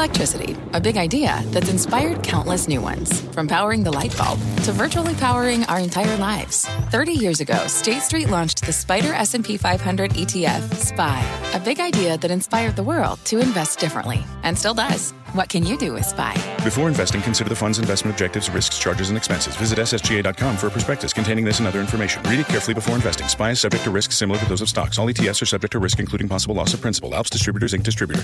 Electricity, a big idea that's inspired countless new ones. From powering the light bulb to virtually powering our entire lives. 30 years ago, State Street launched the SPDR S&P 500 ETF, SPY. A big idea that inspired the world to invest differently. And still does. What can you do with SPY? Before investing, consider the fund's investment objectives, risks, charges, and expenses. Visit ssga.com for a prospectus containing this and other information. Read it carefully before investing. SPY is subject to risks similar to those of stocks. All ETFs are subject to risk, including possible loss of principal. Alps Distributors, Inc. Distributor.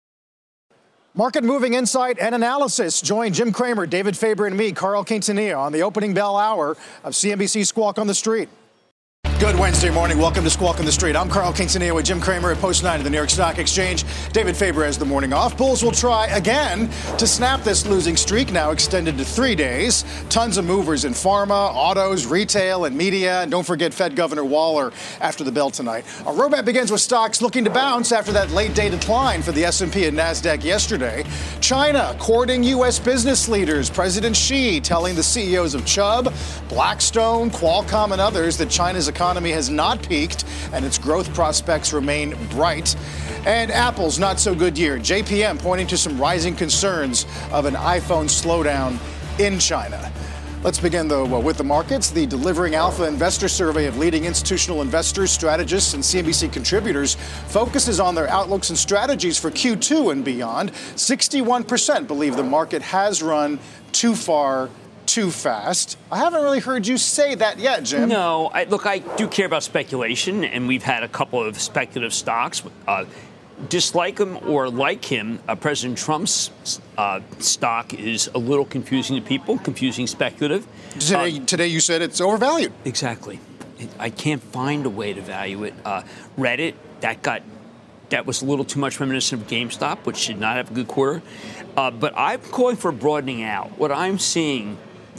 Market moving insight and analysis. Join Jim Cramer, David Faber, and me, Carl Quintanilla, on the opening bell hour of CNBC Squawk on the Street. Good Wednesday morning. Welcome to Squawk on the Street. I'm Carl Quintanilla with Jim Cramer at Post 9 of the New York Stock Exchange. David Faber has the morning off. Bulls will try again to snap this losing streak, now extended to 3 days. Tons of movers in pharma, autos, retail, and media. And don't forget Fed Governor Waller after the bell tonight. Our roadmap begins with stocks looking to bounce after that late-day decline for the S&P and NASDAQ yesterday. China courting U.S. business leaders. President Xi telling the CEOs of Chubb, Blackstone, Qualcomm, and others that China's economy has not peaked and its growth prospects remain bright. And Apple's not so good year. JPM pointing to some rising concerns of an iPhone slowdown in China. Let's begin, though, with the markets. The Delivering Alpha Investor Survey of leading institutional investors, strategists, and CNBC contributors focuses on their outlooks and strategies for Q2 and beyond. 61% believe the market has run too far too fast. I haven't really heard you say that yet, Jim. No, I do care about speculation, and we've had a couple of speculative stocks. Dislike him or like him, President Trump's stock is a little confusing to people, confusing speculative. Today you said it's overvalued. Exactly. I can't find a way to value it. Reddit, that was a little too much reminiscent of GameStop, which did not have a good quarter. But I'm calling for a broadening out. What I'm seeing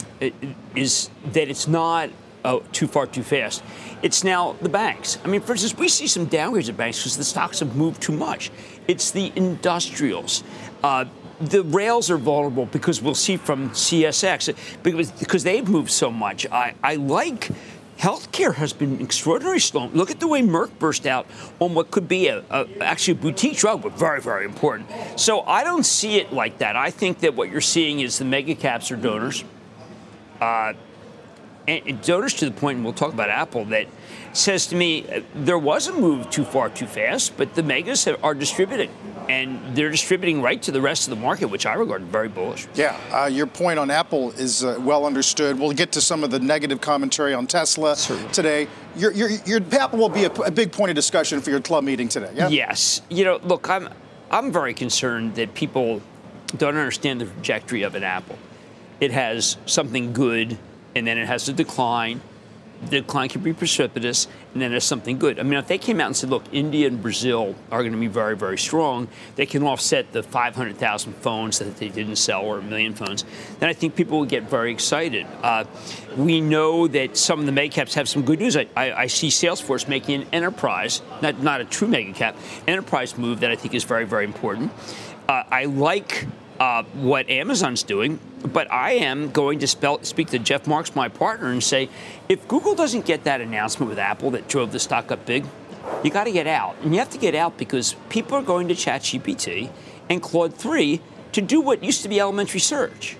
is that it's not too far too fast. It's now the banks. I mean, for instance, we see some downgrades of banks because the stocks have moved too much. It's the industrials. The rails are vulnerable because we'll see from CSX because they've moved so much. I like healthcare has been extraordinarily slow. Look at the way Merck burst out on what could be actually a boutique drug, but very, very important. So I don't see it like that. I think that what you're seeing is the mega caps are donors. And donors to the point, and we'll talk about Apple, that says to me there was a move too far too fast, but the megas are distributing. And they're distributing right to the rest of the market, which I regard very bullish. Yeah, your point on Apple is well understood. We'll get to some of the negative commentary on Tesla today. Your Apple will be a big point of discussion for your club meeting today. Yeah? Yes. Look, I'm very concerned that people don't understand the trajectory of an Apple. It has something good, and then it has a decline. The decline can be precipitous, and then there's something good. I mean, if they came out and said, look, India and Brazil are going to be very, very strong, they can offset the 500,000 phones that they didn't sell or 1 million phones, then I think people would get very excited. We know that some of the mega caps have some good news. I see Salesforce making an enterprise, not a true mega cap, enterprise move that I think is very, very important. I like what Amazon's doing, but I am going to speak to Jeff Marks, my partner, and say, if Google doesn't get that announcement with Apple that drove the stock up big, you got to get out. And you have to get out because people are going to ChatGPT and Claude 3 to do what used to be elementary search.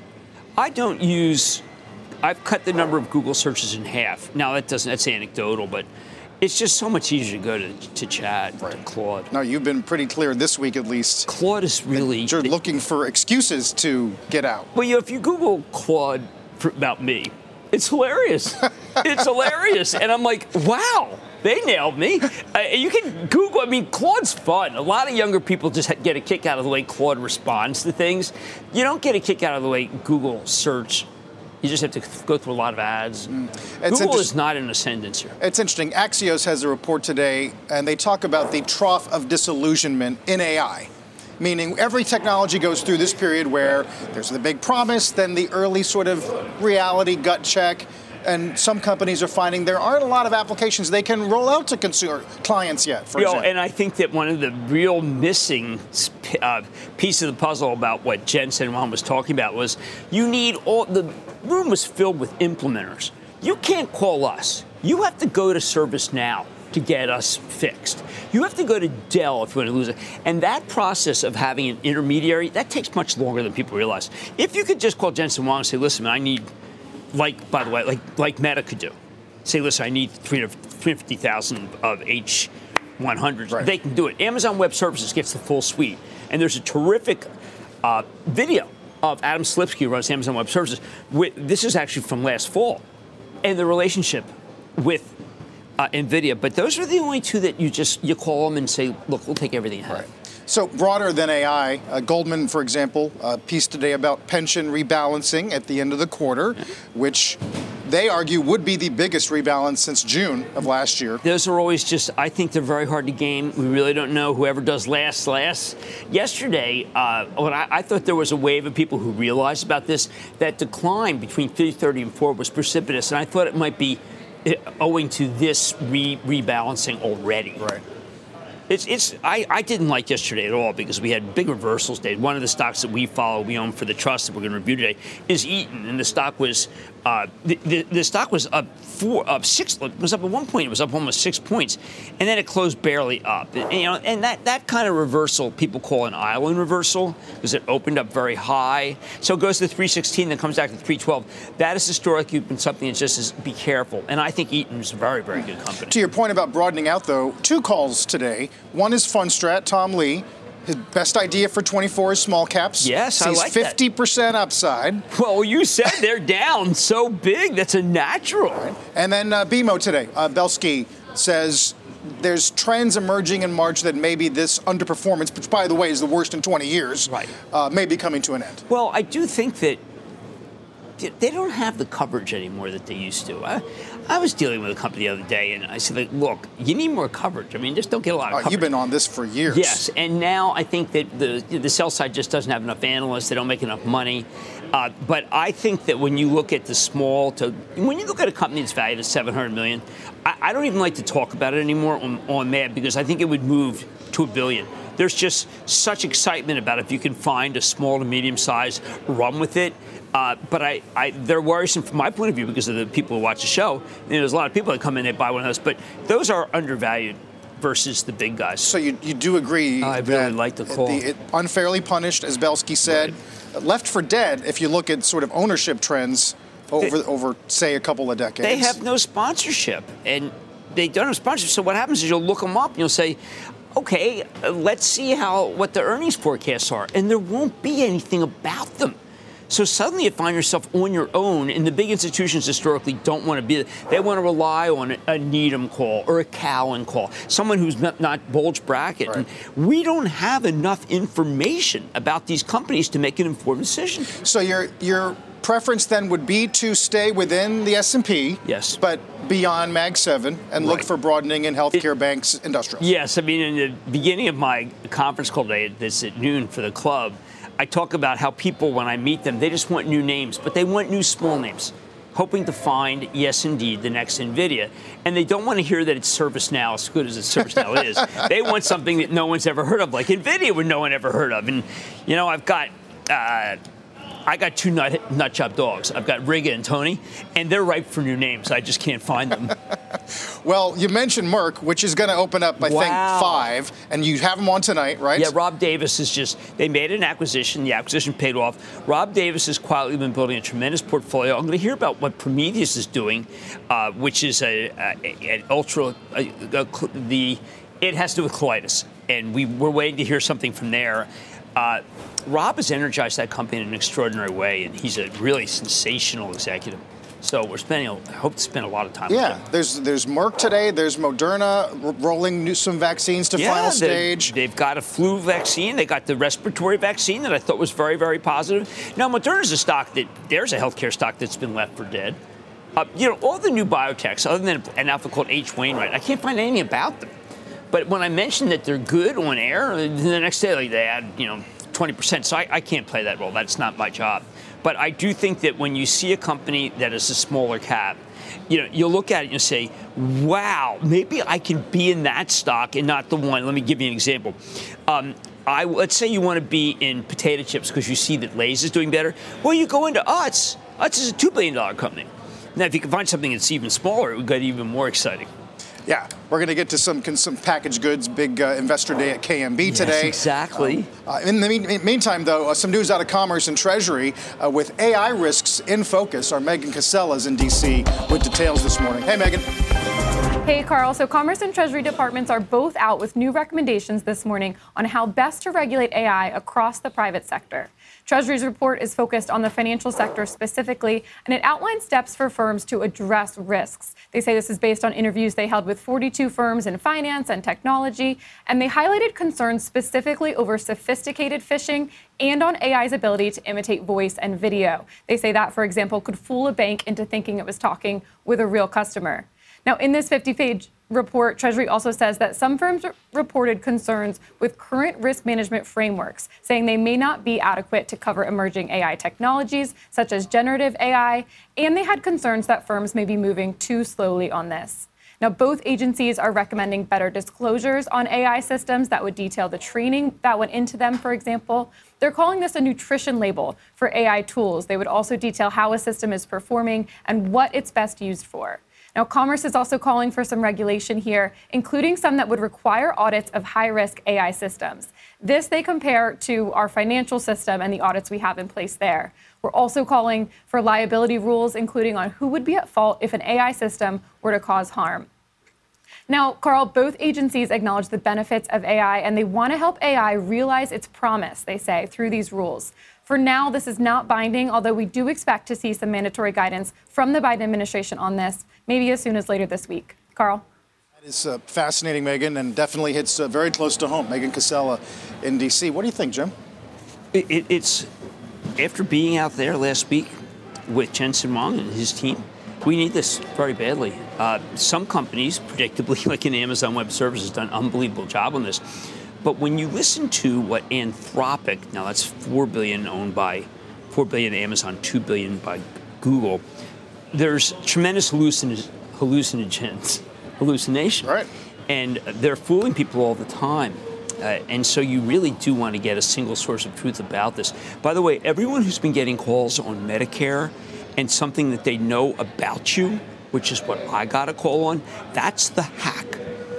I've cut the number of Google searches in half. Now, that's anecdotal, but it's just so much easier to go to Chat, to Claude. No, you've been pretty clear this week, at least. Claude is really... You're looking for excuses to get out. Well, if you Google Claude about me, it's hilarious. It's hilarious. And I'm like, wow, they nailed me. You can Google, Claude's fun. A lot of younger people just get a kick out of the way Claude responds to things. You don't get a kick out of the way Google search. You just have to go through a lot of ads. Google is not in ascendance here. It's interesting. Axios has a report today, and they talk about the trough of disillusionment in AI, meaning every technology goes through this period where there's the big promise, then the early sort of reality gut check, and some companies are finding there aren't a lot of applications they can roll out to consumer clients yet, for example. And I think that one of the real missing piece of the puzzle about what Jen Senwan was talking about was you need the room was filled with implementers. You can't call us. You have to go to ServiceNow to get us fixed. You have to go to Dell if you want to lose it. And that process of having an intermediary, that takes much longer than people realize. If you could just call Jensen Huang and say, listen, man, I need, by the way, like Meta could do. Say, listen, I need 350,000 of H100s. Right. They can do it. Amazon Web Services gets the full suite. And there's a terrific video of Adam Selipsky, who runs Amazon Web Services. This is actually from last fall. And the relationship with NVIDIA. But those are the only two that you call them and say, look, we'll take everything ahead. Right. So broader than AI, Goldman, for example, piece today about pension rebalancing at the end of the quarter, which they argue would be the biggest rebalance since June of last year. Those are always I think they're very hard to game. We really don't know whoever does last. Yesterday, I thought there was a wave of people who realized about this. That decline between 330 and 4 was precipitous, and I thought it might be owing to this rebalancing already. Right. I didn't like yesterday at all because we had big reversals day. One of the stocks that we follow, we own for the trust that we're going to review today, is Eaton, and the stock was the stock was up 6. It was up at one point. It was up almost 6 points, and then it closed barely up. And that kind of reversal people call an island reversal because it opened up very high. So it goes to 316, then comes back to 312. That has historically been something that just is be careful. And I think Eaton is a very, very good company. To your point about broadening out, though, 2 calls today. One is Fundstrat, Tom Lee. His best idea for 24 is small caps. Yes, I like that. 50% upside. Well, you said they're down so big. That's a natural. Right. And then BMO today. Belsky says there's trends emerging in March that maybe this underperformance, which, by the way, is the worst in 20 years, right, may be coming to an end. Well, I do think that they don't have the coverage anymore that they used to. I was dealing with a company the other day, and I said, look, you need more coverage. I mean, just don't get a lot of coverage. You've been on this for years. Yes, and now I think that the sell side just doesn't have enough analysts. They don't make enough money. But I think that when you look at when you look at a company that's valued at $700 million, I don't even like to talk about it anymore on MAD because I think it would move to $1 billion. There's just such excitement about it. If you can find a small to medium size, run with it. But they're worrisome from my point of view because of the people who watch the show. There's a lot of people that come in, they buy one of those. But those are undervalued versus the big guys. So you do agree I really like the call. Unfairly punished, as Belsky said. Right. Left for dead, if you look at sort of ownership trends over, say, a couple of decades. They have no sponsorship, and they don't have sponsorship. So what happens is you'll look them up, and you'll say, okay, let's see what the earnings forecasts are. And there won't be anything about them. So suddenly you find yourself on your own, and the big institutions historically don't want to be there. They want to rely on a Needham call or a Cowen call, someone who's not bulge bracket. Right. And we don't have enough information about these companies to make an informed decision. So your preference then would be to stay within the S&P, yes, but beyond Mag 7 and look for broadening in healthcare, banks, industrials. Yes, I mean, in the beginning of my conference call today, that's at noon for the club, I talk about how people, when I meet them, they just want new names, but they want new small names, hoping to find, yes, indeed, the next NVIDIA. And they don't want to hear that it's ServiceNow, as good as ServiceNow is. They want something that no one's ever heard of, like NVIDIA would no one ever heard of. And, I've got 2 nut job dogs. I've got Riga and Tony, and they're ripe for new names. I just can't find them. Well, you mentioned Merck, which is going to open up, I think, 5, and you have them on tonight, right? Yeah, Rob Davis they made an acquisition. The acquisition paid off. Rob Davis has quietly been building a tremendous portfolio. I'm going to hear about what Prometheus is doing, which is it has to do with colitis, and we're waiting to hear something from there. Rob has energized that company in an extraordinary way, and he's a really sensational executive. So I hope to spend a lot of time with him. There's Merck today. There's Moderna rolling some vaccines to final stage. They've got a flu vaccine. They got the respiratory vaccine that I thought was very, very positive. Now, Moderna's a stock there's a healthcare stock that's been left for dead. All the new biotechs, other than an outfit called H. Wainwright, I can't find anything about them. But when I mention that they're good on air, the next day they add, 20%. So I can't play that role. That's not my job. But I do think that when you see a company that is a smaller cap, you'll look at it and you'll say, wow, maybe I can be in that stock and not the one. Let me give you an example. Let's say you want to be in potato chips because you see that Lay's is doing better. Well, you go into Utz. Utz is a $2 billion company. Now, if you can find something that's even smaller, it would get even more exciting. Yeah, we're going to get to some packaged goods, big investor day at KMB today. Exactly. In the meantime, though, some news out of Commerce and Treasury with AI risks in focus. Our Megan Cassella is in D.C. with details this morning. Hey, Megan. Hey, Carl. So Commerce and Treasury departments are both out with new recommendations this morning on how best to regulate AI across the private sector. Treasury's report is focused on the financial sector specifically, and it outlines steps for firms to address risks. They say this is based on interviews they held with 42 firms in finance and technology, and they highlighted concerns specifically over sophisticated phishing and on AI's ability to imitate voice and video. They say that, for example, could fool a bank into thinking it was talking with a real customer. Now, in this 50-page report, Treasury also says that some firms reported concerns with current risk management frameworks, saying they may not be adequate to cover emerging AI technologies, such as generative AI, and they had concerns that firms may be moving too slowly on this. Now, both agencies are recommending better disclosures on AI systems that would detail the training that went into them, for example. They're calling this a nutrition label for AI tools. They would also detail how a system is performing and what it's best used for. Now, Commerce is also calling for some regulation here, including some that would require audits of high-risk AI systems. This they compare to our financial system and the audits we have in place there. We're also calling for liability rules, including on who would be at fault if an AI system were to cause harm. Now, Carl, both agencies acknowledge the benefits of AI, and they want to help AI realize its promise, they say, through these rules. For now, this is not binding, although we do expect to see some mandatory guidance from the Biden administration on this, maybe as soon as later this week. Carl? That is fascinating, Megan, and definitely hits very close to home. Megan Cassella in D.C. What do you think, Jim? It's after being out there last week with Jensen Huang and his team, we need this very badly. Some companies, predictably, like in Amazon Web Services, done an unbelievable job on this. But when you listen to what Anthropic, now that's $4 billion owned by $4 billion Amazon, $2 billion by Google, there's tremendous hallucination. Right. And they're fooling people all the time. And so you really do want to get a single source of truth about this. By the way, everyone who's been getting calls on Medicare and something that they know about you, which is what I got a call on, that's the hack.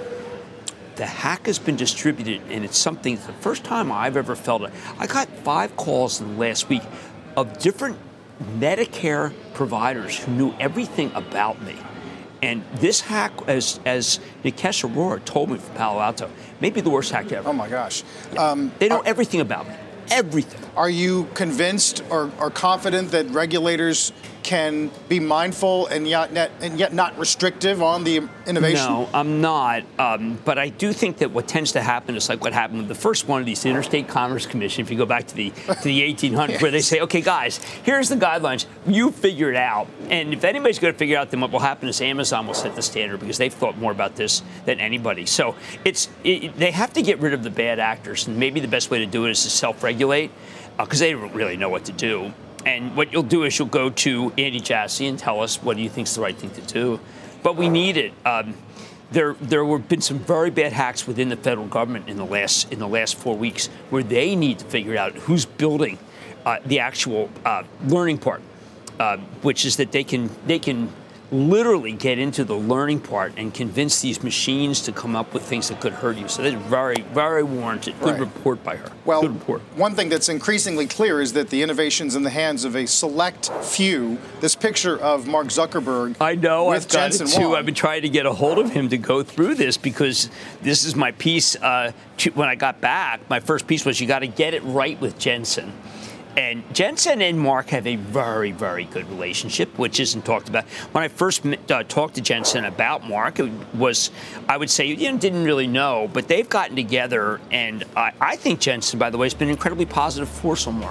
The hack has been distributed, and it's something, it's the first time I've ever felt it. I got 5 calls in the last week of different Medicare providers who knew everything about me. And this hack, as Nikesh Arora told me from Palo Alto, may be the worst hack ever. Oh, my gosh. They know everything about me. Everything. Are you convinced or confident that regulators can be mindful and yet not restrictive on the innovation? No, I'm not. But I do think that what tends to happen is like what happened with the first one of these, the Interstate Commerce Commission, if you go back to the 1800s, yes, where they say, okay, guys, here's the guidelines. You figure it out. And if anybody's going to figure it out, then what will happen is Amazon will set the standard because they've thought more about this than anybody. So they have to get rid of the bad actors. And maybe the best way to do it is to self-regulate because they don't really know what to do. And what you'll do is you'll go to Andy Jassy and tell us what do you think is the right thing to do. But we need it. There have been some very bad hacks within the federal government in the last 4 weeks where they need to figure out who's building the actual learning part, which is that they can literally get into the learning part and convince these machines to come up with things that could hurt you. So that's very, very warranted. Good Right. report by her. Well, Good report. One thing that's increasingly clear is that the innovation's in the hands of a select few. This picture of Mark Zuckerberg I know, with I've got Jensen it too. Huang. I've been trying to get a hold of him to go through this because this is my piece. When I got back, my first piece was you got to get it right with Jensen. And Jensen and Mark have a very, very good relationship, which isn't talked about. When I first talked to Jensen about Mark, it was, I would say, didn't really know, but they've gotten together, and I think Jensen, by the way, has been an incredibly positive force on Mark.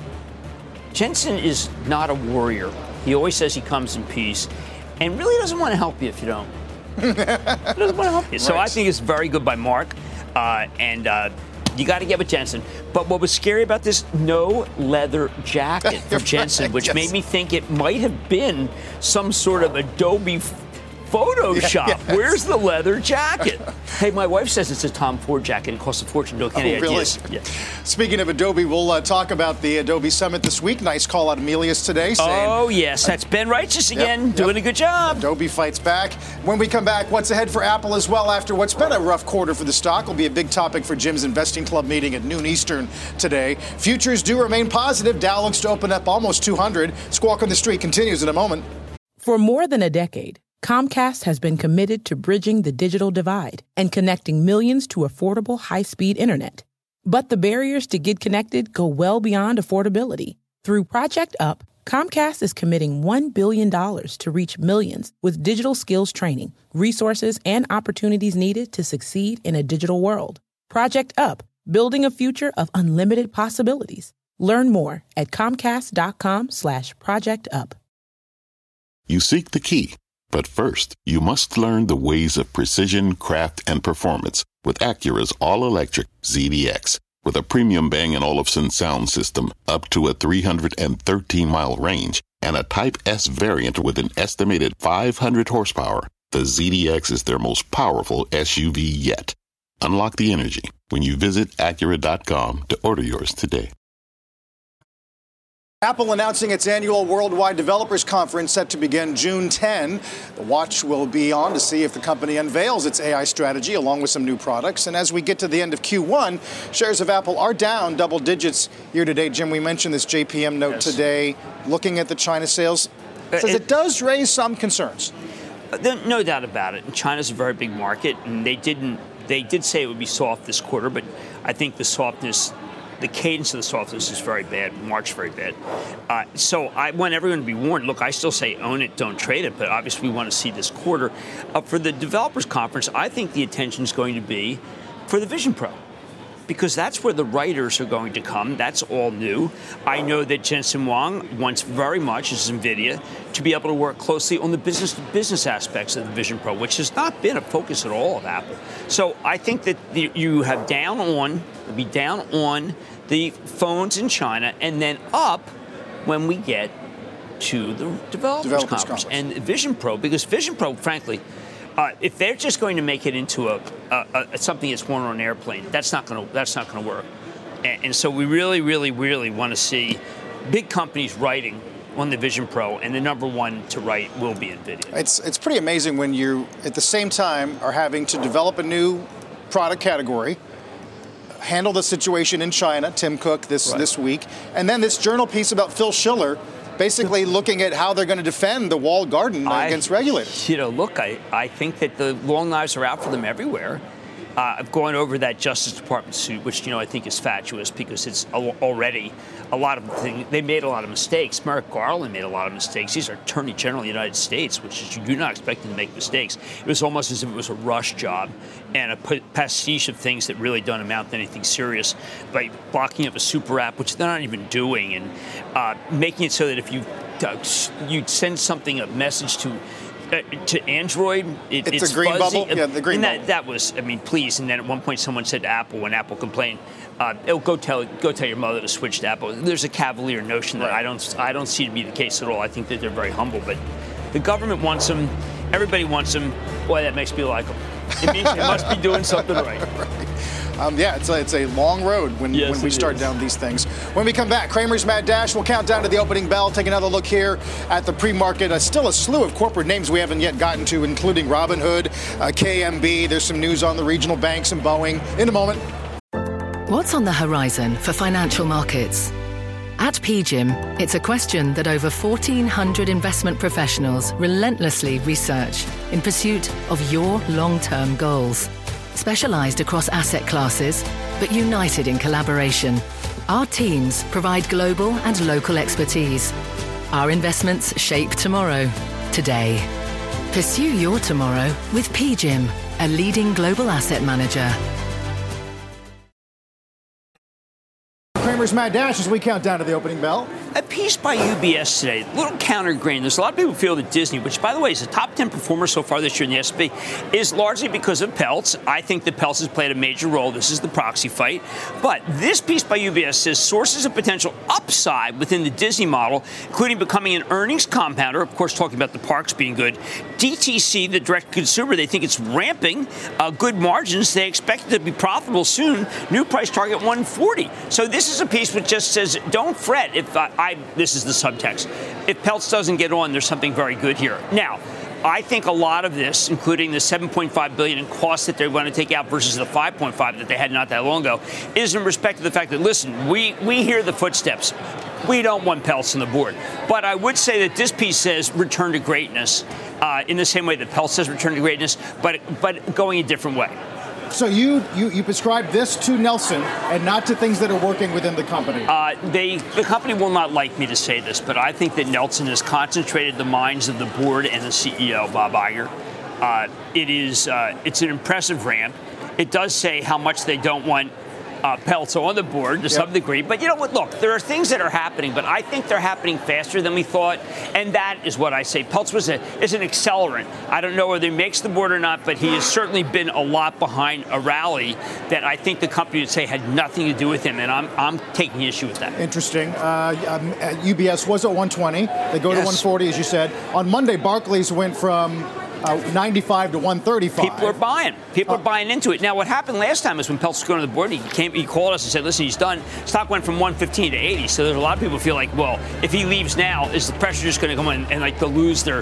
Jensen is not a warrior. He always says he comes in peace, and really doesn't want to help you if you don't. He doesn't want to help you. So I think it's very good by Mark, and you got to get with Jensen. But what was scary about this, no leather jacket for Jensen, which made me think it might have been some sort of Adobe Photoshop. Yes. Where's the leather jacket? Hey, my wife says it's a Tom Ford jacket. It costs a fortune. Don't get any ideas. Really? Yeah. Speaking of Adobe, we'll talk about the Adobe Summit this week. Nice call out Emilius today. Saying, oh, yes. That's Ben Righteous again, doing a good job. Adobe fights back. When we come back, what's ahead for Apple as well after what's been a rough quarter for the stock will be a big topic for Jim's Investing Club meeting at noon Eastern today. Futures do remain positive. Dow looks to open up almost 200. Squawk on the Street continues in a moment. For more than a decade, Comcast has been committed to bridging the digital divide and connecting millions to affordable high-speed internet. But the barriers to get connected go well beyond affordability. Through Project Up, Comcast is committing $1 billion to reach millions with digital skills training, resources, and opportunities needed to succeed in a digital world. Project Up, building a future of unlimited possibilities. Learn more at comcast.com/projectup. You seek the key, but first, you must learn the ways of precision, craft, and performance with Acura's all-electric ZDX. With a premium Bang & Olufsen sound system up to a 313-mile range and a Type S variant with an estimated 500 horsepower, the ZDX is their most powerful SUV yet. Unlock the energy when you visit Acura.com to order yours today. Apple announcing its annual Worldwide Developers Conference set to begin June 10. The watch will be on to see if the company unveils its AI strategy along with some new products. And as we get to the end of Q1, shares of Apple are down double digits year to date. Jim, we mentioned this JPM note today. Looking at the China sales, says it does raise some concerns. No doubt about it. And China's a very big market, and they did say it would be soft this quarter, but I think the cadence of the softness is very bad. March very bad. So I want everyone to be warned. Look, I still say own it, don't trade it, but obviously we want to see this quarter. For the developers conference, I think the attention is going to be for the Vision Pro, because that's where the writers are going to come. That's all new. I know that Jensen Huang wants very much, as NVIDIA, to be able to work closely on the business aspects of the Vision Pro, which has not been a focus at all of Apple. So I think that you have down on the phones in China, and then up when we get to the developers conference. And Vision Pro, because Vision Pro, frankly, if they're just going to make it into a something that's worn on an airplane, that's not going to work. And so we really, really, really want to see big companies writing on the Vision Pro, and the number one to write will be NVIDIA. It's pretty amazing when you, at the same time, are having to develop a new product category, handle the situation in China, Tim Cook this week, and then this journal piece about Phil Schiller basically looking at how they're going to defend the walled garden against regulators. Look, I think that the long knives are out for them everywhere. I've gone over that Justice Department suit, which, I think is fatuous because it's already a lot of things. They made a lot of mistakes. Merrick Garland made a lot of mistakes. He's our Attorney General of the United States, which is, you do not expect him to make mistakes. It was almost as if it was a rush job and a pastiche of things that really don't amount to anything serious by blocking up a super app, which they're not even doing, and making it so that if you send something, a message to Android, it's a green fuzzy. bubble. Yeah, the green bubble. That was, please. And then at one point, someone said to Apple, when Apple complained, go tell your mother to switch to Apple. There's a cavalier notion that I don't see to be the case at all. I think that they're very humble, but the government wants them. Everybody wants them. Boy, that makes me like them. It means they must be doing something right. It's a long road when we start down these things. When we come back, Cramer's Mad Dash, we'll count down to the opening bell, take another look here at the pre-market. Still a slew of corporate names we haven't yet gotten to, including Robinhood, KMB. There's some news on the regional banks and Boeing. In a moment. What's on the horizon for financial markets? At PGIM, it's a question that over 1,400 investment professionals relentlessly research in pursuit of your long-term goals. Specialized across asset classes, but united in collaboration, our teams provide global and local expertise. Our investments shape tomorrow, today. Pursue your tomorrow with PGIM, a leading global asset manager. Cramer's Mad Dash as we count down to the opening bell. a piece by UBS today, a little counter grain. There's a lot of people who feel that Disney, which, by the way, is a top 10 performer so far this year in the S&P, is largely because of Peltz. I think that Peltz has played a major role. This is the proxy fight. But this piece by UBS says sources of potential upside within the Disney model, including becoming an earnings compounder, of course, talking about the parks being good. DTC, the direct consumer, they think it's ramping, good margins. They expect it to be profitable soon. New price target 140. So this is a piece which just says, don't fret. If this is the subtext. If Peltz doesn't get on, there's something very good here. Now, I think a lot of this, including the $7.5 billion in costs that they're going to take out versus the $5.5 that they had not that long ago, is in respect to the fact that, listen, we hear the footsteps. We don't want Peltz on the board. But I would say that this piece says return to greatness in the same way that Peltz says return to greatness, but going a different way. So you prescribe this to Nelson and not to things that are working within the company? The company will not like me to say this, but I think that Nelson has concentrated the minds of the board and the CEO, Bob Iger. It's an impressive ramp. It does say how much they don't want Peltz on the board to some degree. But you know what? Look, there are things that are happening, but I think they're happening faster than we thought. And that is what I say. Peltz is an accelerant. I don't know whether he makes the board or not, but he has certainly been a lot behind a rally that I think the company would say had nothing to do with him. And I'm taking issue with that. Interesting. UBS was at 120. They go to 140, as you said. On Monday, Barclays went from 95 to 135. People are buying. People are buying into it. Now, what happened last time is when Peltz was going to the board, he called us and said, listen, he's done. Stock went from 115 to 80. So there's a lot of people who feel like, well, if he leaves now, is the pressure just going to come in and like they'll lose their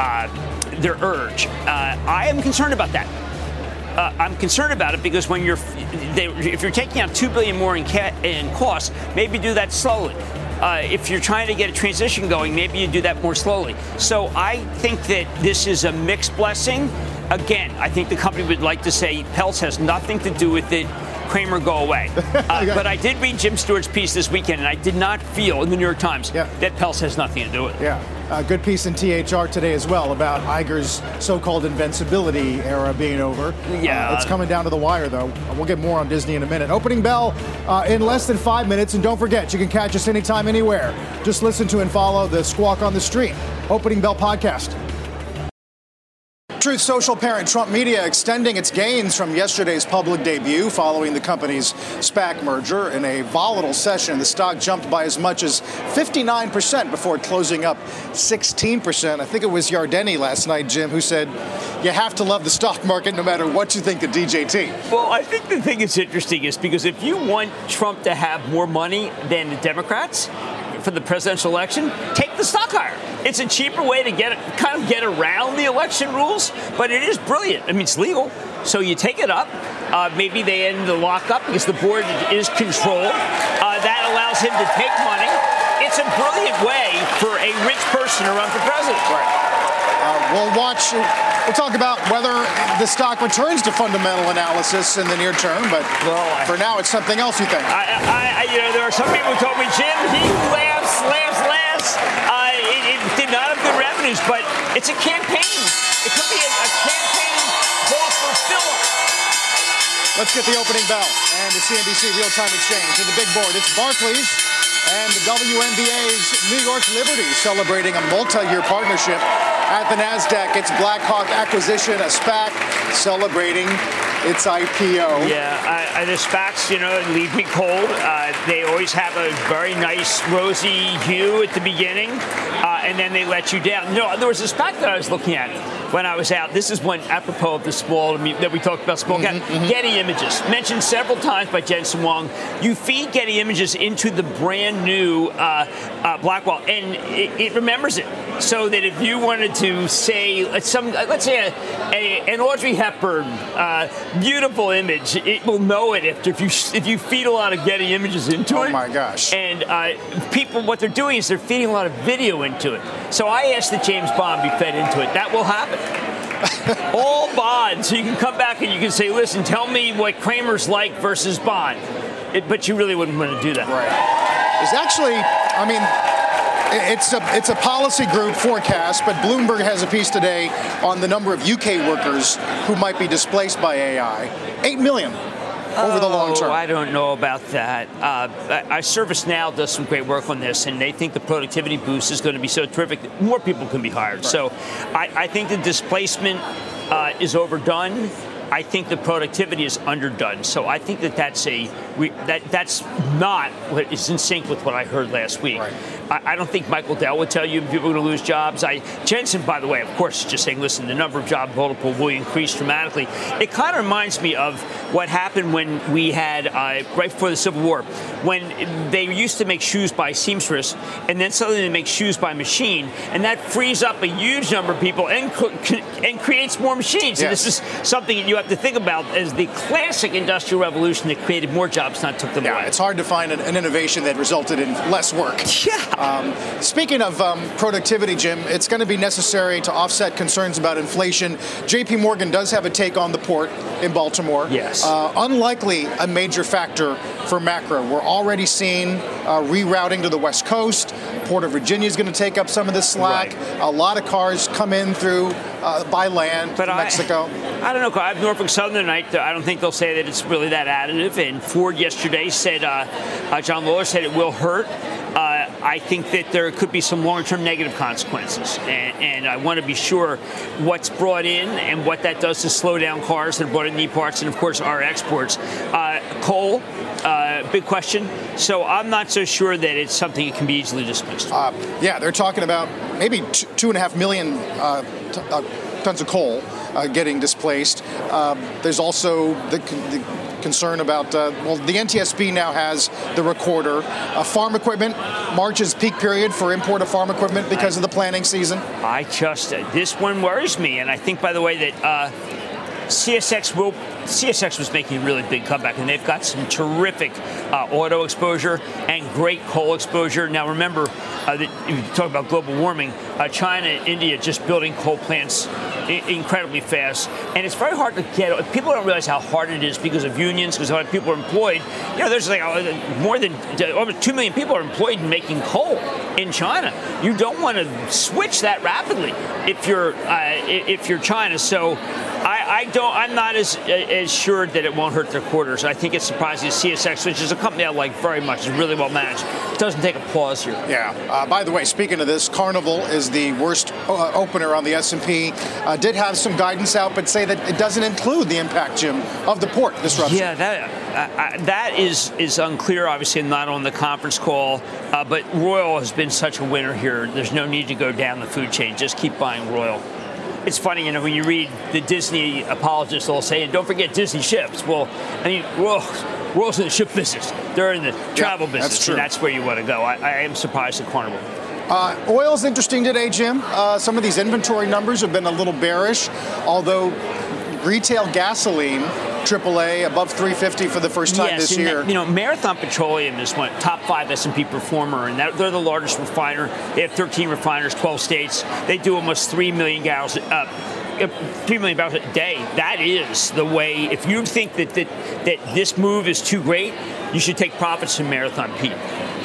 urge? I am concerned about that. I'm concerned about it because when if you're taking out $2 billion more in costs, maybe do that slowly. If you're trying to get a transition going, maybe you do that more slowly. So I think that this is a mixed blessing. Again, I think the company would like to say Peltz has nothing to do with it. Cramer, go away. But I did read Jim Stewart's piece this weekend, and I did not feel in the New York Times that Peltz has nothing to do with it. Yeah. Good piece in THR today as well about Iger's so-called invincibility era being over. Yeah. It's coming down to the wire, though. We'll get more on Disney in a minute. Opening bell in less than 5 minutes. And don't forget, you can catch us anytime, anywhere. Just listen to and follow the Squawk on the Street Opening Bell podcast. Truth Social parent Trump Media extending its gains from yesterday's public debut following the company's SPAC merger. In a volatile session, the stock jumped by as much as 59% before closing up 16%. I think it was Yardeni last night, Jim, who said, you have to love the stock market no matter what you think of DJT. Well, I think the thing that's interesting is because if you want Trump to have more money than the Democrats for the presidential election, take the stock higher. It's a cheaper way to get around the election rules, but it is brilliant. I mean, it's legal. So you take it up. Maybe they end the lockup because the board is controlled. That allows him to take money. It's a brilliant way for a rich person to run for president. We'll talk about whether the stock returns to fundamental analysis in the near term, but for now, it's something else you think. There are some people who told me, Jim, he laughs. It did not have good revenues, but it's a campaign. It could be a campaign for filler. Let's get the opening bell and the CNBC Real-Time Exchange. And the big board, it's Barclays and the WNBA's New York Liberty celebrating a multi-year partnership at the NASDAQ. It's Blackhawk acquisition, a SPAC celebrating its IPO. Yeah, the SPACs, leave me cold. They always have a very nice rosy hue at the beginning, and then they let you down. No, there was a SPAC that I was looking at when I was out. This is one apropos of the small that we talked about. Small cap. Getty Images, mentioned several times by Jensen Huang. You feed Getty Images into the brand new Blackwell, and it remembers it. So that if you wanted to say let's say an Audrey Hepburn beautiful image, it will know it if you feed a lot of Getty Images into it. Oh my gosh! And people, what they're doing is they're feeding a lot of video into it. So I asked that James Bond be fed into it. That will happen. All Bond. So you can come back and you can say, listen, tell me what Cramer's like versus Bond. But you really wouldn't want to do that. Right. There's actually, it's a policy group forecast, but Bloomberg has a piece today on the number of UK workers who might be displaced by AI. 8 million. over the long term? I don't know about that. ServiceNow does some great work on this, and they think the productivity boost is going to be so terrific that more people can be hired. Right. So I think the displacement is overdone. I think the productivity is underdone. So I think that's not what is in sync with what I heard last week. Right. I don't think Michael Dell would tell you people are going to lose jobs. Jensen, by the way, of course, is just saying, listen, the number of job multiple will increase dramatically. It kind of reminds me of what happened when we had, right before the Civil War, when they used to make shoes by seamstress, and then suddenly they make shoes by machine, and that frees up a huge number of people and creates more machines. Yes. And this is something that you have to think about as the classic industrial revolution that created more jobs, not took them away. It's hard to find an innovation that resulted in less work. Yeah. Speaking of productivity, Jim, it's going to be necessary to offset concerns about inflation. J.P. Morgan does have a take on the port in Baltimore. Yes. Unlikely a major factor for macro. We're already seeing rerouting to the West Coast. Port of Virginia is going to take up some of the slack. Right. A lot of cars come in through by land to Mexico. I don't know. I have Norfolk Southern tonight. I don't think they'll say that it's really that additive. And Ford yesterday said, John Lawler said it will hurt. I think that there could be some long-term negative consequences, and I want to be sure what's brought in and what that does to slow down cars that are brought in need parts, and of course our exports. Coal, big question. So I'm not so sure that it's something that can be easily dismissed. They're talking about maybe 2.5 million tons of coal getting displaced. There's also the concern about, the NTSB now has the recorder. Farm equipment, March is peak period for import of farm equipment because of the planting season. This one worries me, and I think, by the way, that CSX was making a really big comeback, and they've got some terrific auto exposure and great coal exposure. Now, remember, that you talk about global warming, China and India just building coal plants incredibly fast, and it's very hard to get. People don't realize how hard it is because of unions, because a lot of people are employed. There's like more than over 2 million people are employed in making coal in China. You don't want to switch that rapidly if you're China. So I'm not as sure that it won't hurt their quarters. I think it's surprising CSX, which is a company I like very much, is really well managed, doesn't take a pause here. Yeah. By the way, speaking of this, Carnival is the worst opener on the S&P. Did have some guidance out, but say that it doesn't include the impact, Jim, of the port disruption. Yeah, that is unclear. Obviously, not on the conference call. But Royal has been such a winner here. There's no need to go down the food chain. Just keep buying Royal. It's funny, when you read the Disney apologists, they'll say, and don't forget Disney ships. Well, Royal's in the ship business. They're in the travel business. That's true. And that's where you want to go. I am surprised at Carnival. Oil's interesting today, Jim. Some of these inventory numbers have been a little bearish, although retail gasoline, AAA, above $3.50 for the first time this year. Marathon Petroleum is one top 5 S&P performer, and they're the largest refiner. They have 13 refiners, 12 states. They do almost 3 million barrels a day. That is the way. If you think that this move is too great, you should take profits from Marathon Pete.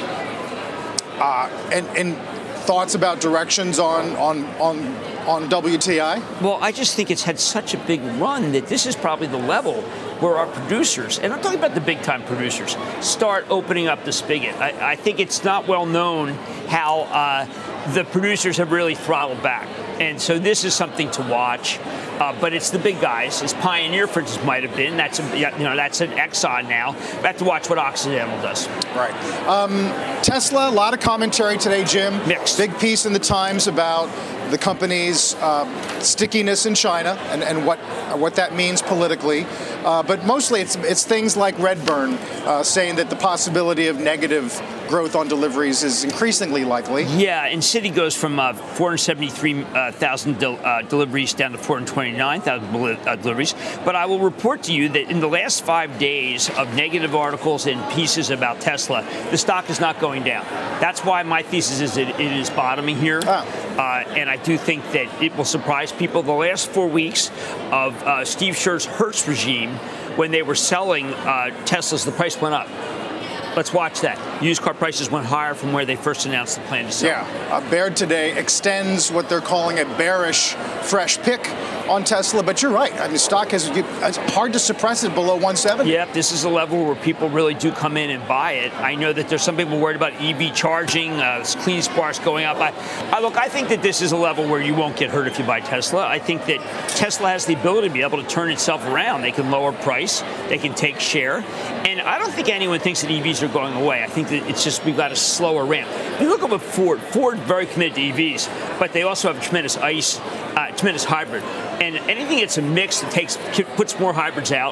And thoughts about directions on WTI? Well, I just think it's had such a big run that this is probably the level where our producers, and I'm talking about the big-time producers, start opening up the spigot. I think it's not well known how the producers have really throttled back. And so this is something to watch. But it's the big guys, as Pioneer, for instance, might have been. That's an Exxon now. We have to watch what Occidental does. Right. Tesla, a lot of commentary today, Jim. Mixed. Big piece in the Times about the company's stickiness in China and what that means politically. But mostly it's things like Redburn saying that the possibility of negative growth on deliveries is increasingly likely. Yeah, and Citi goes from 473,000 deliveries down to 429,000 deliveries. But I will report to you that in the last 5 days of negative articles and pieces about Tesla, the stock is not going down. That's why my thesis is that it is bottoming here. And I do think that it will surprise people. The last 4 weeks of Steve Scher's Hertz regime, when they were selling Teslas, the price went up. Let's watch that. used car prices went higher from where they first announced the plan to sell. Yeah, Baird today extends what they're calling a bearish fresh pick on Tesla, but you're right. I mean, stock it's hard to suppress it below 170. Yep, this is a level where people really do come in and buy it. I know that there's some people worried about EV charging, clean sparks going up. I think that this is a level where you won't get hurt if you buy Tesla. I think that Tesla has the ability to be able to turn itself around. They can lower price, they can take share, and I don't think anyone thinks that EVs are going away. I think that it's just we've got a slower ramp. You look up at Ford. Ford very committed to EVs, but they also have a tremendous tremendous hybrid. And anything that's a mix that puts more hybrids out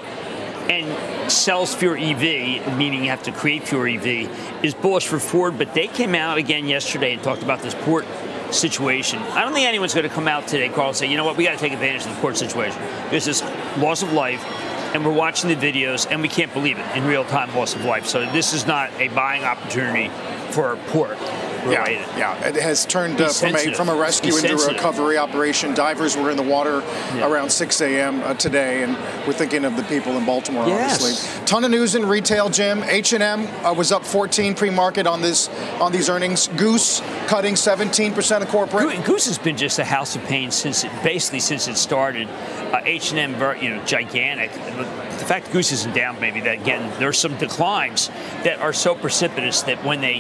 and sells fewer EV, meaning you have to create fewer EV, is bullish for Ford. But they came out again yesterday and talked about this port situation. I don't think anyone's going to come out today, Carl, and say, you know what, we got to take advantage of the port situation. There's this loss of life, and we're watching the videos, and we can't believe it in real time, loss of life. So this is not a buying opportunity for a port. Yeah, it has turned from a rescue into a recovery operation. Divers were in the water around 6 a.m. Today, and we're thinking of the people in Baltimore, obviously. Ton of news in retail, Jim. H&M was up 14 pre-market on these earnings. Goose cutting 17% of corporate. Goose has been just a house of pain since it started. H&M, gigantic. The fact that Goose isn't down, maybe that again, there's some declines that are so precipitous that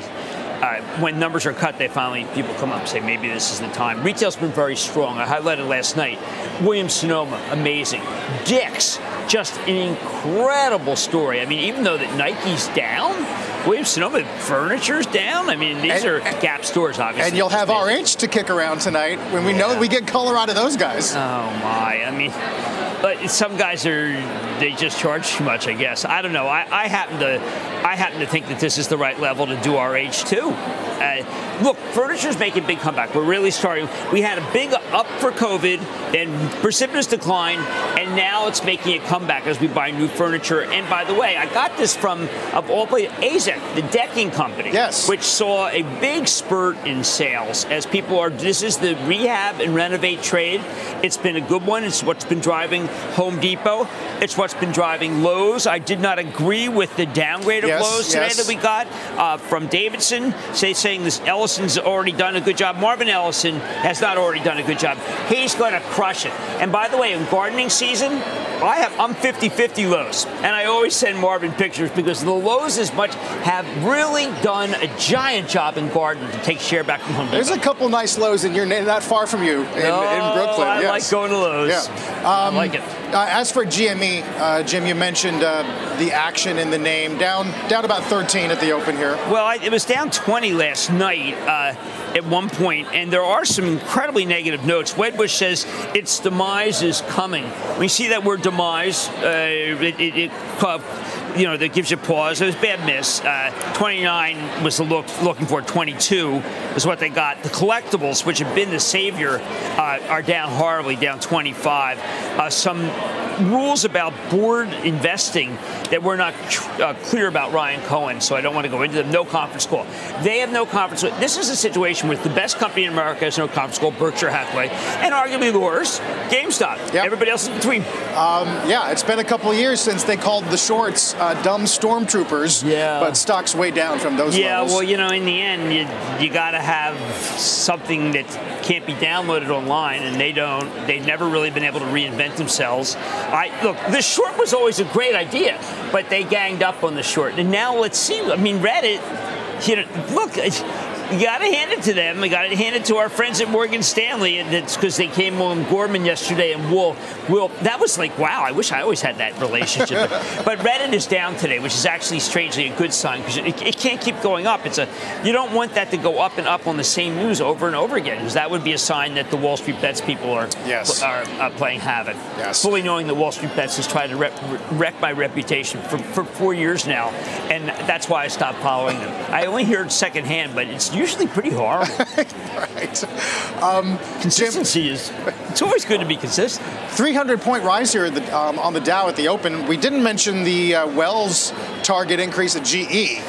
when numbers are cut, people come up and say, maybe this is the time. Retail's been very strong. I highlighted last night. Williams-Sonoma, amazing. Dick's, just an incredible story. I mean, even though that Nike's down, Williams-Sonoma furniture's down. I mean, these are Gap stores, obviously. And you'll have RH to kick around tonight when we know that we get color out of those guys. Oh, my. I mean, but some guys they just charge too much, I guess. I don't know. I happen to think that this is the right level to do RH too. Look, furniture's making a big comeback. We're really starting. We had a big up for COVID, then precipitous decline, and now it's making a comeback as we buy new furniture. And by the way, I got this from, of all places, AZEK, the decking company, which saw a big spurt in sales as this is the rehab and renovate trade. It's been a good one. It's what's been driving Home Depot. It's what's been driving Lowe's. I did not agree with the downgrade of Lowe's today that we got from Davidson, saying this Ellison's already done a good job. Marvin Ellison has not already done a good job. He's going to crush it. And by the way, in gardening season, I'm 50-50 Lowe's, and I always send Marvin pictures because the Lowe's have really done a giant job in garden to take share back from Home Depot. There's a couple nice Lowe's in your name, not far from you in Brooklyn. I like going to Lowe's. Yeah. I like it. As for GME, Jim, you mentioned the action in the name, down about 13 at the open here. Well, it was down 20 last night at one point, and there are some incredibly negative notes. Wedbush says its demise is coming. When you see that word demise, that gives you pause. It was a bad miss. 29 was looking for 22 is what they got. The collectibles, which have been the savior, are down horribly, down 25. Some rules about board investing that we're not clear about Ryan Cohen, so I don't want to go into them. No conference call. They have no conference call. This is a situation where the best company in America has no conference call, Berkshire Hathaway, and arguably the worst, GameStop. Yep. Everybody else in between. It's been a couple of years since they called the shorts dumb stormtroopers, but stock's way down from those levels. Yeah, well, in the end, you got to have something that can't be downloaded online, and they've never really been able to reinvent themselves. Look, the short was always a great idea, but they ganged up on the short. And now let's see. I mean, Reddit, look, you got to hand it to them. We got to hand it to our friends at Morgan Stanley. And it's because they came on Gorman yesterday and Will. That was like, wow, I wish I always had that relationship. But Reddit is down today, which is actually strangely a good sign because it can't keep going up. You don't want that to go up and up on the same news over and over again because that would be a sign that the Wall Street Bets people are playing havoc. Yes. Fully knowing that Wall Street Bets has tried to wreck my reputation for 4 years now. And that's why I stopped following them. I only hear it secondhand, but it's usually pretty horrible. Right. Consistency it's always good to be consistent. 300-point rise here on the Dow at the open. We didn't mention the Wells target increase at GE.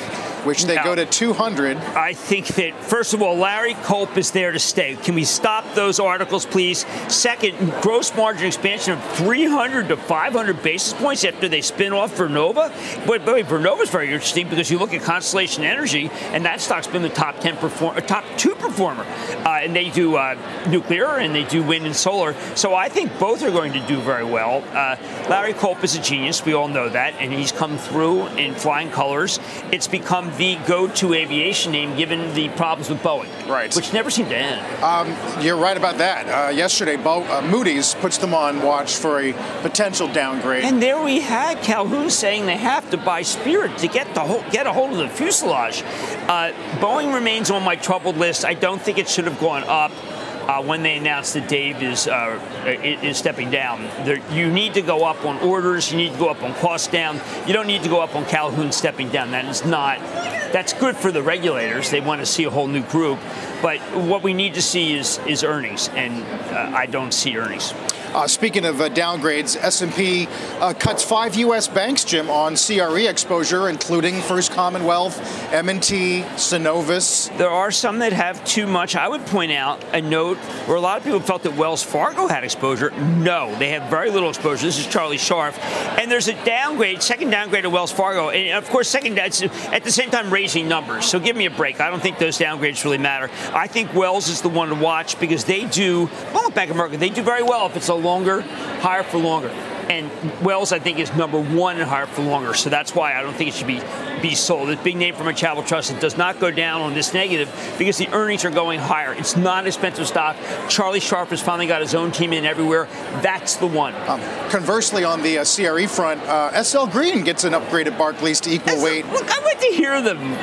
which they go to 200. I think that, first of all, Larry Culp is there to stay. Can we stop those articles, please? Second, gross margin expansion of 300 to 500 basis points after they spin off Vernova. But Vernova is very interesting because you look at Constellation Energy, and that stock's been the top 2 performer. And they do nuclear and they do wind and solar. So I think both are going to do very well. Larry Culp is a genius. We all know that. And he's come through in flying colors. It's become the go-to aviation name given the problems with Boeing, right, which never seem to end. You're right about that. Yesterday, Moody's puts them on watch for a potential downgrade. And there we had Calhoun saying they have to buy Spirit to get a hold of the fuselage. Boeing remains on my troubled list. I don't think it should have gone up. When they announced that Dave is stepping down. You need to go up on orders. You need to go up on cost down. You don't need to go up on Calhoun stepping down. That's good for the regulators. They want to see a whole new group. But what we need to see is earnings, and I don't see earnings. Speaking of downgrades, S&P cuts 5 U.S. banks, Jim, on CRE exposure, including First Commonwealth, M&T, Synovus. There are some that have too much. I would point out a note where a lot of people felt that Wells Fargo had exposure. No, they have very little exposure. This is Charlie Scharf. And there's a second downgrade of Wells Fargo. And, of course, it's at the same time raising numbers. So give me a break. I don't think those downgrades really matter. I think Wells is the one to watch because they do, well, Bank of America, they do very well if it's a longer, higher for longer. And Wells, I think, is number one in higher for longer. So that's why I don't think it should be sold. It's a big name from a Travel Trust. It does not go down on this negative because the earnings are going higher. It's not an expensive stock. Charlie Scharf has finally got his own team in everywhere. That's the one. Conversely, on the CRE front, SL Green gets an upgrade at Barclays to equal weight. Look, I went to hear them.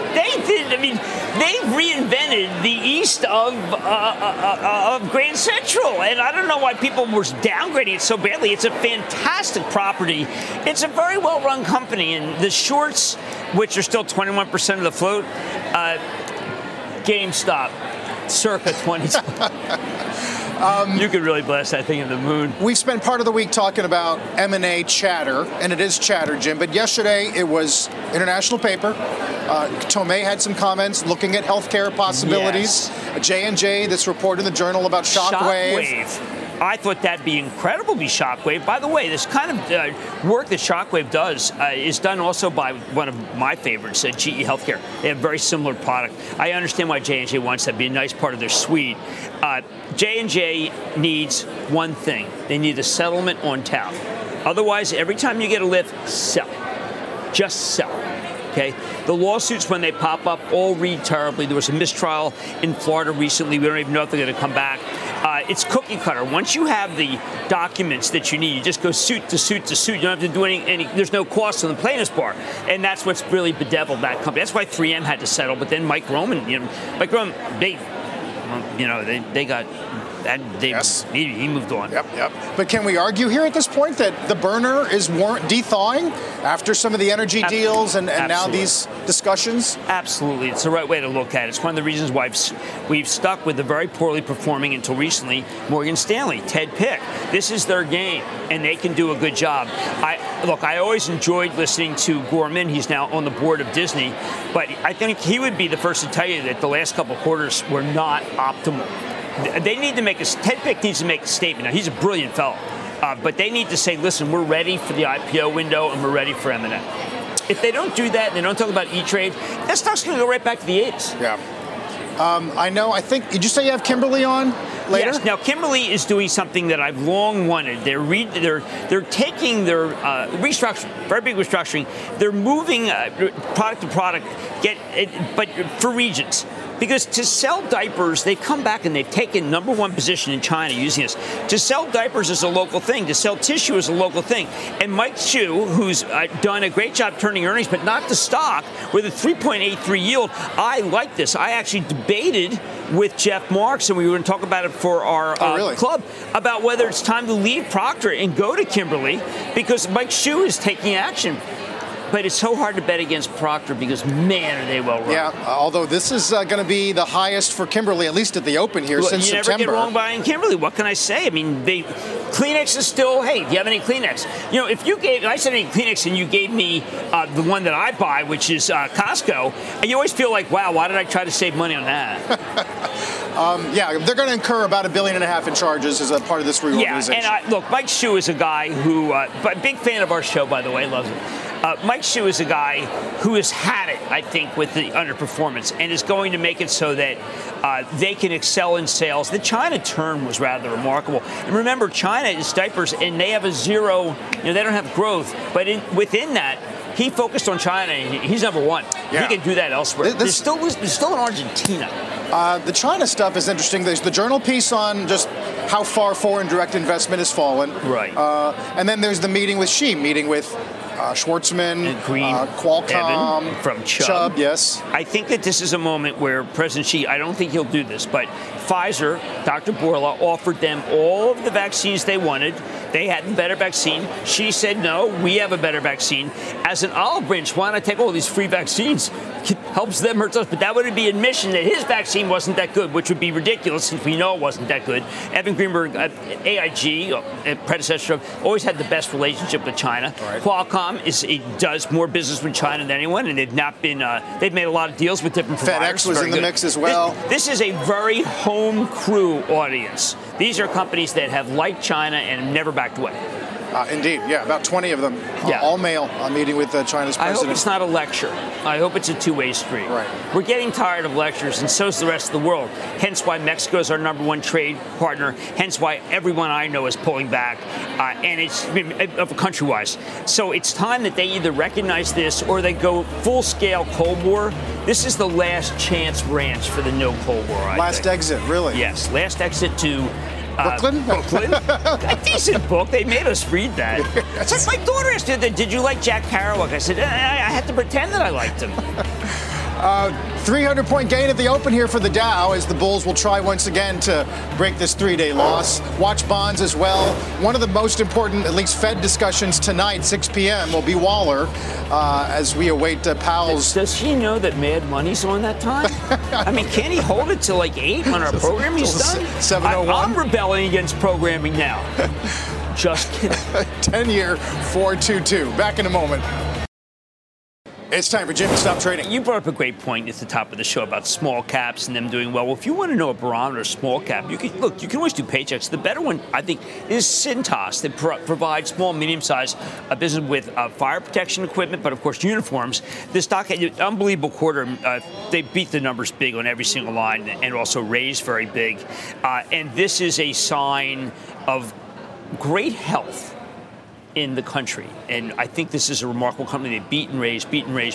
They reinvented the east of Grand Central, and I don't know why people were downgrading it so badly. It's a fantastic property. It's a very well-run company, and the shorts, which are still 21% of the float, GameStop, circa 20. You could really blast that thing in the moon. We've spent part of the week talking about M&A chatter, and it is chatter, Jim. But yesterday it was international paper. Tomei had some comments looking at healthcare possibilities. Yes. J&J, this report in the Journal about Shockwave. I thought that'd be incredible to be Shockwave. By the way, this kind of work that Shockwave does is done also by one of my favorites, GE Healthcare. They have a very similar product. I understand why J&J wants that to be a nice part of their suite. J&J needs one thing. They need a settlement on tap. Otherwise, every time you get a lift, sell. Just sell. Okay? The lawsuits, when they pop up, all read terribly. There was a mistrial in Florida recently. We don't even know if they're going to come back. It's cookie cutter. Once you have the documents that you need, you just go suit to suit to suit. You don't have to do any there's no cost on the plaintiff's bar. And that's what's really bedeviled that company. That's why 3M had to settle. But then Mike Roman, they got that. Yes. He moved on. Yep. But can we argue here at this point that the burner is de-thawing after some of the energy deals and now these discussions? Absolutely. It's the right way to look at it. It's one of the reasons why we've stuck with the very poorly performing, until recently, Morgan Stanley, Ted Pick. This is their game, and they can do a good job. I always enjoyed listening to Gorman. He's now on the board of Disney. But I think he would be the first to tell you that the last couple of quarters were not optimal. They need to Ted Pick needs to make a statement. Now, he's a brilliant fellow, but they need to say, listen, we're ready for the IPO window and we're ready for M&A. If they don't do that and they don't talk about E-Trade, that stock's going to go right back to the 80s. Yeah. I think, did you say you have Kimberly on later? Yes. Now, Kimberly is doing something that I've long wanted. They're taking their restructuring, very big restructuring. They're moving product to product, but for regions. Because to sell diapers, they've come back and they've taken number one position in China using this. To sell diapers is a local thing. To sell tissue is a local thing. And Mike Hsu, who's done a great job turning earnings, but not the stock, with a 3.83 yield, I like this. I actually debated with Jeff Marks, and we were going to talk about it for our club, about whether it's time to leave Procter and go to Kimberly, because Mike Hsu is taking action. But it's so hard to bet against Procter because, man, are they well run. Yeah, although this is going to be the highest for Kimberly, at least at the open here, since September. You never get wrong buying Kimberly. What can I say? I mean, Kleenex is still, hey, do you have any Kleenex? You know, if I said any Kleenex and you gave me the one that I buy, which is Costco, and you always feel like, wow, why did I try to save money on that? Yeah, they're going to incur about $1.5 billion in charges as a part of this reorganization. Yeah, and look, Mike Hsu is a guy who, big fan of our show, by the way, loves it. Mike Hsu is a guy who has had it, I think, with the underperformance and is going to make it so that they can excel in sales. The China turn was rather remarkable. And remember, China is diapers, and they have a zero, they don't have growth. But within that, he focused on China, and he's number one. Yeah. He can do that elsewhere. There's still in Argentina. The China stuff is interesting. There's the journal piece on just how far foreign direct investment has fallen. Right. And then there's the meeting with Xi, meeting with Schwartzman, Green, Qualcomm, Evan from Chubb. Yes. I think that this is a moment where President Xi, I don't think he'll do this, but Pfizer, Dr. Bourla, offered them all of the vaccines they wanted. They had a better vaccine. She said, no, we have a better vaccine. As an olive branch, why not take all these free vaccines? It helps them, hurts us. But that would be admission that his vaccine wasn't that good, which would be ridiculous since we know it wasn't that good. Evan Greenberg, AIG, predecessor, always had the best relationship with China. Right. Qualcomm does more business with China than anyone, and they've not been. They've made a lot of deals with different providers. FedEx was in the mix as well. This is a very home crew audience. These are companies that have liked China and never backed away. Indeed, yeah, about 20 of them, all male, meeting with China's president. I hope it's not a lecture. I hope it's a two-way street. Right. We're getting tired of lectures, and so is the rest of the world. Hence why Mexico is our number one trade partner. Hence why everyone I know is pulling back, and it's country-wise. So it's time that they either recognize this or they go full-scale Cold War. This is the last chance ranch for the no Cold War, I think. Last exit, really? Yes, last exit to Brooklyn? A decent book. They made us read that. It's like my daughter asked me, did you like Jack Kerouac? I said, I had to pretend that I liked him. 300-point gain at the open here for the Dow as the Bulls will try once again to break this three-day loss. Watch bonds as well. One of the most important, at least Fed discussions tonight, 6 p.m., will be Waller as we await Powell's. Does he know that Mad Money's on that time? I mean, can't he hold it till like 8 when our programming's done? 7:01. I'm rebelling against programming now. Just kidding. 10-year 4.22. Back in a moment. It's time for Jim to stop trading. You brought up a great point at the top of the show about small caps and them doing well. Well, if you want to know a barometer of small cap, you can always do paychecks. The better one, I think, is Cintas. They provide small, medium-sized business with fire protection equipment, but of course uniforms. This stock had an unbelievable quarter. They beat the numbers big on every single line and also raised very big. And this is a sign of great health in the country. And I think this is a remarkable company. They beat and raise.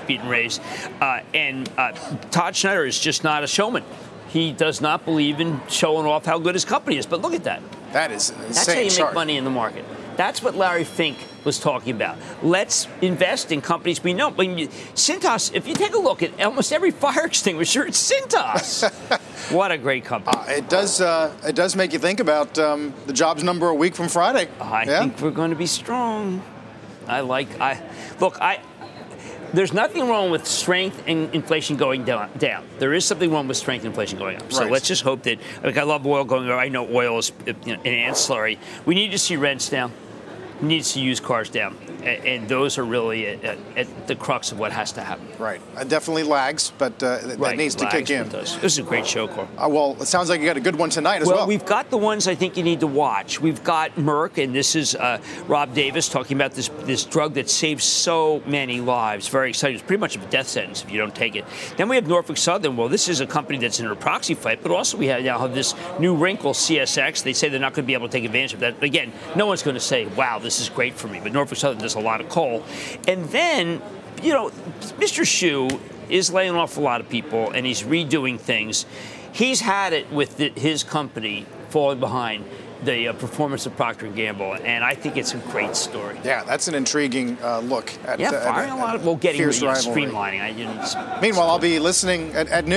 And Todd Schneider is just not a showman. He does not believe in showing off how good his company is. But look at that. That is an insane That's how you chart. make money in the market. That's what Larry Fink was talking about. Let's invest in companies we know. I mean, Cintas, if you take a look at almost every fire extinguisher, it's Cintas. What a great company. It does make you think about the jobs number a week from Friday. I think we're going to be strong. There's nothing wrong with strength and inflation going down. There is something wrong with strength and inflation going up. So let's just hope that, I love oil going up. I know oil is an ancillary. We need to see rents down. We need to see used cars down. And those are really at the crux of what has to happen. Right. It definitely lags, but that needs to kick in. This is a great show, Carl. Well, it sounds like you got a good one tonight as well. Well, we've got the ones I think you need to watch. We've got Merck, and this is Rob Davis talking about this drug that saves so many lives. Very exciting. It's pretty much a death sentence if you don't take it. Then we have Norfolk Southern. Well, this is a company that's in a proxy fight, but also we now have this new wrinkle, CSX. They say they're not going to be able to take advantage of that. Again, no one's going to say, wow, this is great for me. But Norfolk Southern does a lot of coal. And then, Mr. Hsu is laying off a lot of people, and he's redoing things. He's had it with his company falling behind the performance of Procter & Gamble, and I think it's a great story. Yeah, that's an intriguing look at firing a lot of, getting fierce rivalry. streamlining. Meanwhile, I'll be listening at noon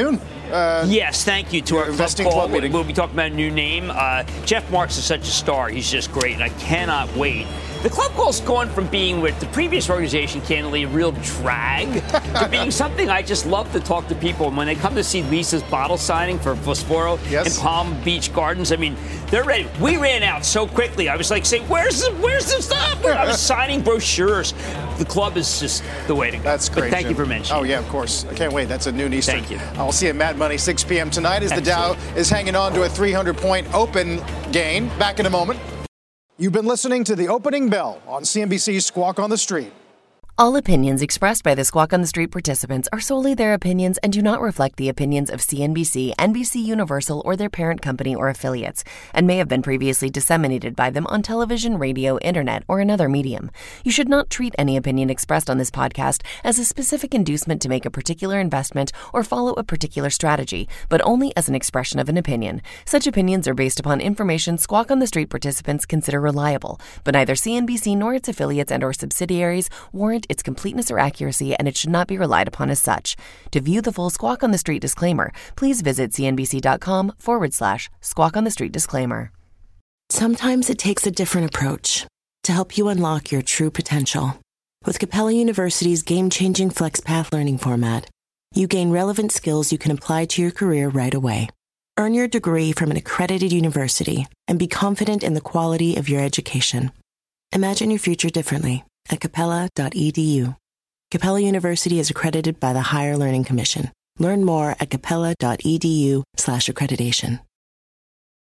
Yes, thank you to our investing club club meeting. We'll be talking about a new name. Jeff Marks is such a star. He's just great, and I cannot wait. The club call's gone from being with the previous organization, candidly, a real drag, to being something I just love to talk to people. And when they come to see Lisa's bottle signing for Fosforo in Palm Beach Gardens, I mean, they're ready. We ran out so quickly. I was like saying, where's the stuff? I was signing brochures. The club is just the way to go. That's great. But thank you for mentioning. Oh, yeah, of course. I can't wait. That's a noon Eastern. Thank you. I'll see you at Mad Money, 6 p.m. tonight as the Dow is hanging on to a 300-point open gain. Back in a moment. You've been listening to The Opening Bell on CNBC's Squawk on the Street. All opinions expressed by the Squawk on the Street participants are solely their opinions and do not reflect the opinions of CNBC, NBC Universal, or their parent company or affiliates, and may have been previously disseminated by them on television, radio, internet, or another medium. You should not treat any opinion expressed on this podcast as a specific inducement to make a particular investment or follow a particular strategy, but only as an expression of an opinion. Such opinions are based upon information Squawk on the Street participants consider reliable, but neither CNBC nor its affiliates and or subsidiaries warrant its completeness or accuracy, and it should not be relied upon as such. To view the full Squawk on the Street disclaimer, please visit cnbc.com/Squawk on the Street disclaimer. Sometimes it takes a different approach to help you unlock your true potential. With Capella University's game-changing FlexPath learning format, you gain relevant skills you can apply to your career right away. Earn your degree from an accredited university and be confident in the quality of your education. Imagine your future differently at capella.edu. Capella University is accredited by the Higher Learning Commission. Learn more at capella.edu/accreditation.